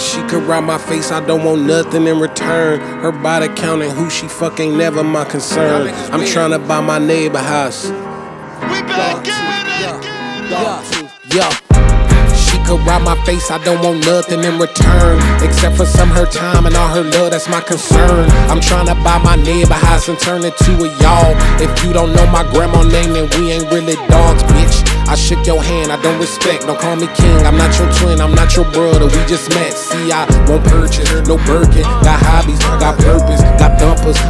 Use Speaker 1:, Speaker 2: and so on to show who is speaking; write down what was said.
Speaker 1: She could ride my face, I don't want nothing in return. Her body count and who she fuck ain't never my concern. I'm tryna buy my neighbor house.
Speaker 2: We back at it.
Speaker 1: Yo. She could ride my face, I don't want nothing in return, except for some her time and all her love, that's my concern. I'm tryna buy my neighbor house and turn it to a y'all. If you don't know my grandma name, then we ain't really dogs, bitch. I shook your hand, I don't respect, don't call me king. I'm not your twin, I'm not your brother, we just met. See, I won't purchase, no Birkin. Got hobbies, got purpose, got dumpers.